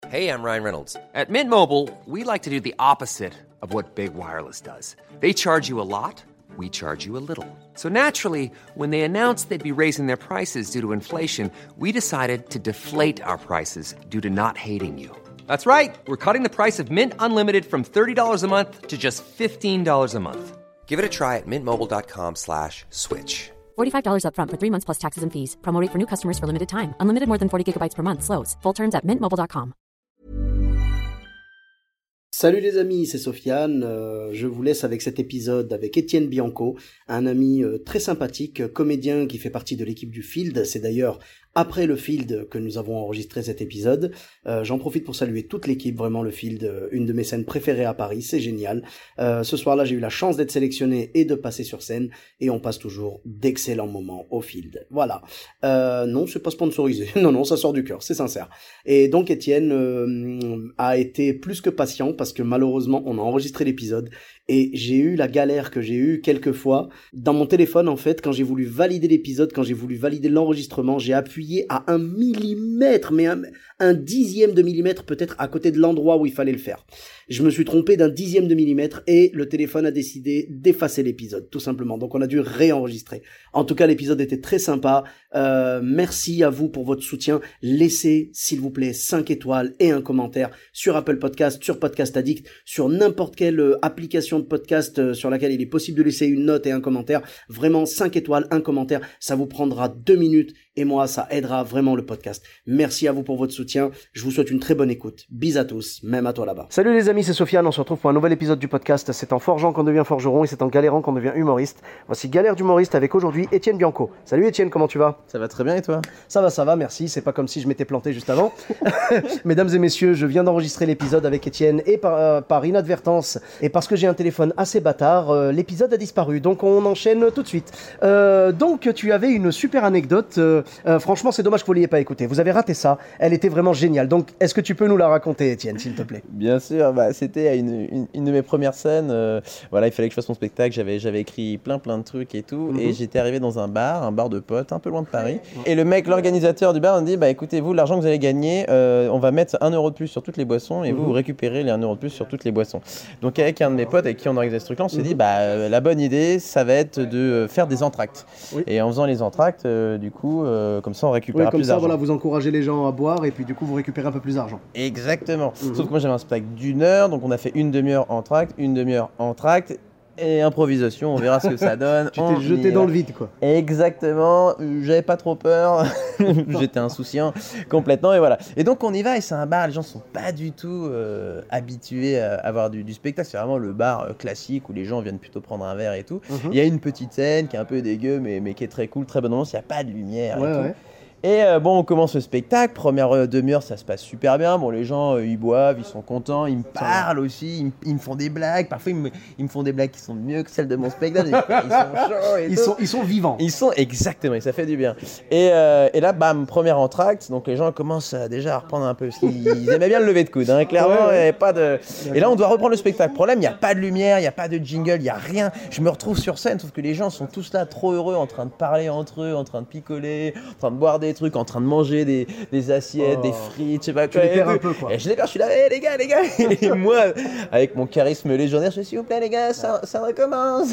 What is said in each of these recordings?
Hey, I'm Ryan Reynolds. At Mint Mobile, we like to do the opposite of what Big Wireless does. They charge you a lot, we charge you a little. So naturally, when they announced they'd be raising their prices due to inflation, we decided to deflate our prices due to not hating you. That's right. We're cutting the price of Mint Unlimited from $30 a month to just $15 a month. Give it a try at mintmobile.com/switch. $45 up front for 3 months plus taxes and fees. Promo rate for new customers for limited time. Unlimited more than 40 gigabytes per month. Slows full terms at mintmobile.com. Salut les amis, c'est Sofiane. Je vous laisse avec cet épisode avec Étienne Bianco, un ami très sympathique, comédien qui fait partie de l'équipe du Field. C'est d'ailleurs après le Field que nous avons enregistré cet épisode. J'en profite pour saluer toute l'équipe, vraiment le Field, une de mes scènes préférées à Paris, c'est génial. Ce soir-là, j'ai eu la chance d'être sélectionné et de passer sur scène, et on passe toujours d'excellents moments au Field. Voilà. Non, c'est pas sponsorisé. Non, ça sort du cœur, c'est sincère. Et donc Étienne a été plus que patient, parce que malheureusement, on a enregistré l'épisode, et j'ai eu la galère que j'ai eue quelques fois. Dans mon téléphone, en fait, quand j'ai voulu valider l'épisode, quand j'ai voulu valider l'enregistrement, j'ai appuyé à 1 millimètre, mais un dixième de millimètre peut-être à côté de l'endroit où il fallait le faire. Je me suis trompé d'un dixième de millimètre et le téléphone a décidé d'effacer l'épisode, tout simplement. Donc on a dû réenregistrer. En tout cas, l'épisode était très sympa. Merci à vous pour votre soutien. Laissez, s'il vous plaît, 5 étoiles et un commentaire sur Apple Podcast, sur Podcast Addict, sur n'importe quelle application de podcast sur laquelle il est possible de laisser une note et un commentaire. Vraiment, 5 étoiles, un commentaire. Ça vous prendra 2 minutes et moi, ça aidera vraiment le podcast. Merci à vous pour votre soutien. Je vous souhaite une très bonne écoute. Bis à tous, même à toi là-bas. Salut les amis, c'est Sofiane. On se retrouve pour un nouvel épisode du podcast. C'est en forgeant qu'on devient forgeron et c'est en galérant qu'on devient humoriste. Voici Galère d'humoriste avec aujourd'hui Étienne Bianco. Salut Étienne, comment tu vas ? Ça va très bien et toi ? Ça va, merci. C'est pas comme si je m'étais planté juste avant. Mesdames et messieurs, je viens d'enregistrer l'épisode avec Étienne et par inadvertance et parce que j'ai un téléphone assez bâtard, l'épisode a disparu. Donc on enchaîne tout de suite. Donc tu avais une super anecdote. Franchement, c'est dommage que vous ne l'ayez pas écoutée. Vous avez raté ça. Elle était vraiment géniale. Donc, est-ce que tu peux nous la raconter, Étienne, s'il te plaît ? Bien sûr. C'était à une de mes premières scènes. Il fallait que je fasse mon spectacle. J'avais écrit plein de trucs et tout. Et j'étais arrivé dans un bar de potes, un peu loin de Paris. Et le mec, l'organisateur du bar, me dit écoutez, vous, l'argent que vous allez gagner, on va mettre 1 euro de plus sur toutes les boissons et vous récupérez les 1 euro de plus sur toutes les boissons. Donc, avec un de mes potes avec qui on organisait ce truc-là, on s'est dit la bonne idée, ça va être de faire des entr'actes. Oui. Et en faisant les entr'actes, du coup, comme ça on récupère plus d'argent. Voilà, vous encouragez les gens à boire et puis du coup vous récupérez un peu plus d'argent. Exactement. Sauf que moi j'avais un spectacle d'1 heure, donc on a fait une demi-heure entr'acte, une demi-heure entr'acte et improvisation, on verra ce que ça donne. Tu t'es jeté dans le vide quoi. Exactement, j'avais pas trop peur, j'étais insouciant complètement et voilà. Et donc on y va et c'est un bar, les gens sont pas du tout habitués à avoir du spectacle, c'est vraiment le bar classique où les gens viennent plutôt prendre un verre et tout. Il y a une petite scène qui est un peu dégueu mais qui est très cool, très bonne ambiance, il n'y a pas de lumière et tout. Ouais. Et on commence le spectacle, première demi-heure ça se passe super bien, les gens ils boivent, ils sont contents, ils me parlent aussi, ils me font des blagues, parfois ils me font des blagues qui sont mieux que celles de mon spectacle, ils sont chauds et ils sont vivants. Ils sont exactement, et ça fait du bien. Et là bam, première entr'acte, donc les gens commencent déjà à reprendre un peu, parce qu'ils aimaient bien le lever de coude, clairement, il n'y avait pas de... Et là on doit reprendre le spectacle, problème, il n'y a pas de lumière, il n'y a pas de jingle, il n'y a rien, je me retrouve sur scène, sauf que les gens sont tous là trop heureux, en train de parler entre eux, en train de picoler, en train de boire des trucs, en train de manger des assiettes, des frites, je sais pas quoi. Tu les perds un peu quoi. Et je suis là, les gars. Et moi, avec mon charisme légendaire, je dis s'il vous plaît les gars, ça recommence.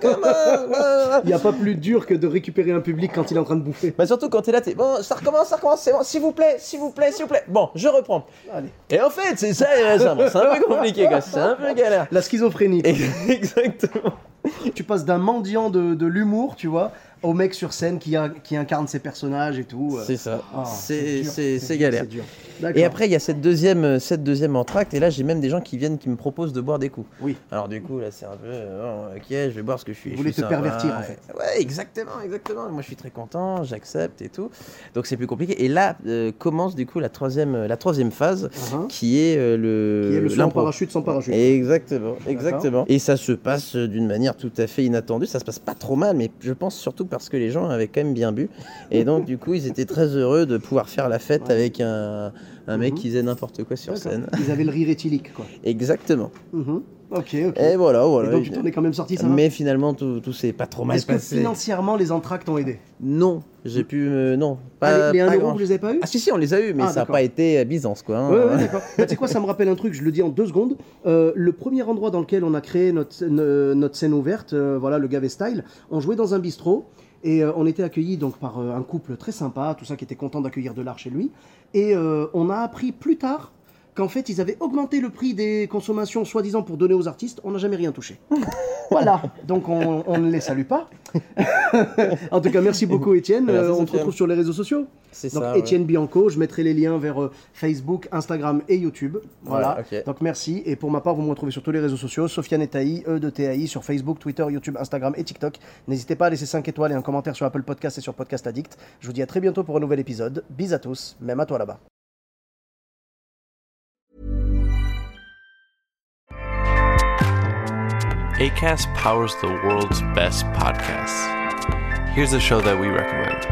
Il n'y a pas plus dur que de récupérer un public quand il est en train de bouffer. Surtout quand t'es là, bon, ça recommence, c'est bon, s'il vous plaît. Bon, je reprends. Allez. Et en fait, c'est ça récemment. C'est un peu compliqué, quoi. C'est un peu galère. La schizophrénie. Exactement. Tu passes d'un mendiant de l'humour, tu vois, au mec sur scène qui incarne ses personnages et tout. C'est ça. C'est galère. C'est dur. Et après, il y a cette deuxième entr'acte, et là, j'ai même des gens qui me proposent de boire des coups. Oui. Alors du coup, là, c'est un peu, ok, je vais boire ce que je suis. Vous voulez te pervertir, en fait. Ouais, exactement. Moi, je suis très content, j'accepte et tout. Donc, c'est plus compliqué. Et là, commence du coup la troisième phase, qui est le saut en parachute sans parachute. Exactement. Et ça se passe d'une manière tout à fait inattendue. Ça se passe pas trop mal, mais je pense surtout parce que les gens avaient quand même bien bu. Et donc, du coup, ils étaient très heureux de pouvoir faire la fête avec un mec qui faisait n'importe quoi sur scène. Ils avaient le rire éthylique, quoi. Exactement. Ok. Et voilà. Et donc tu t'en es quand même sorti, ça va? Mais finalement, tout s'est pas trop mal passé. Est-ce que financièrement, les entractes t'ont aidé? Non, j'ai pu... non. Les 1 pas euro, grand- vous les avez pas eu? Ah si, on les a eu, mais ça n'a d'accord. pas été Byzance, quoi. Hein. Ouais, d'accord. Tu sais quoi, ça me rappelle un truc, je le dis en 2 secondes. Le premier endroit dans lequel on a créé notre scène ouverte, voilà, le Gavet Style, on jouait dans un bistrot. Et on était accueillis donc par un couple très sympa, tout ça, qui était content d'accueillir de l'art chez lui. Et on a appris plus tard qu'en fait, ils avaient augmenté le prix des consommations, soi-disant pour donner aux artistes. On n'a jamais rien touché. Voilà, donc on ne les salue pas. En tout cas, merci beaucoup Étienne. Merci, On te retrouve sur les réseaux sociaux. C'est Donc ça, Étienne Bianco, je mettrai les liens vers Facebook, Instagram et YouTube. Voilà, Ouais, ok. donc merci. Et pour ma part, vous me retrouvez sur tous les réseaux sociaux, Sofiane Etaï, E de TAI, sur Facebook, Twitter, YouTube, Instagram et TikTok. N'hésitez pas à laisser 5 étoiles et un commentaire sur Apple Podcast et sur Podcast Addict. Je vous dis à très bientôt pour un nouvel épisode. Bis à tous, même à toi là-bas. Acast powers the world's best podcasts. Here's a show that we recommend.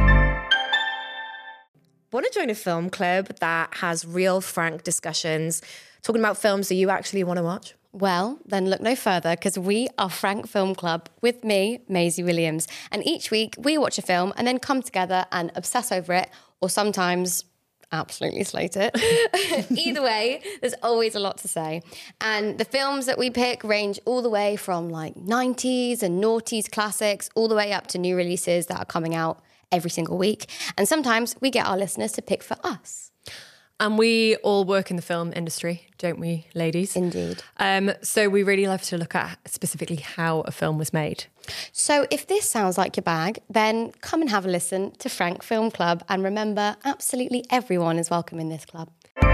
Want to join a film club that has real, frank discussions, talking about films that you actually want to watch? Well, then look no further because we are Frank Film Club with me, Maisie Williams. And each week we watch a film and then come together and obsess over it, or sometimes absolutely slate it. Either way, there's always a lot to say. And the films that we pick range all the way from like 90s and noughties classics all the way up to new releases that are coming out every single week. And sometimes we get our listeners to pick for us. And we all work in the film industry, don't we, ladies? Indeed. So we really love to look at specifically how a film was made. So if this sounds like your bag, then come and have a listen to Frank Film Club. And remember, absolutely everyone is welcome in this club.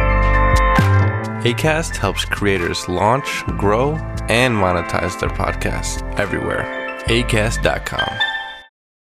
Acast helps creators launch, grow, and monetize their podcasts everywhere. Acast.com.